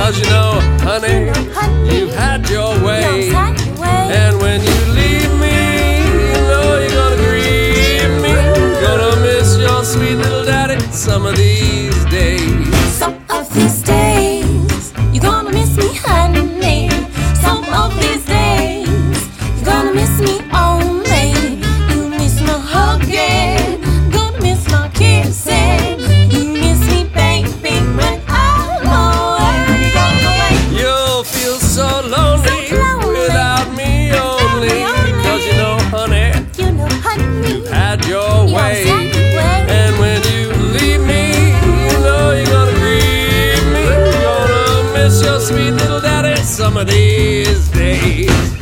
'Cause you know, honey, you've had your way. And when you leave me, you know you're gonna grieve me. Gonna miss your sweet little daddy some of these days. Some of these days, you're gonna miss me, honey. Some of these days, you're gonna miss me only. You miss my hugging, gonna miss my kissing. You miss me, baby, when I'm away. You'll feel so lonely without me only. 'Cause you know, honey, honey, had your way. way. And when you leave me, you know you're gonna grieve me. Gonna miss your sweet little daddy some of these days.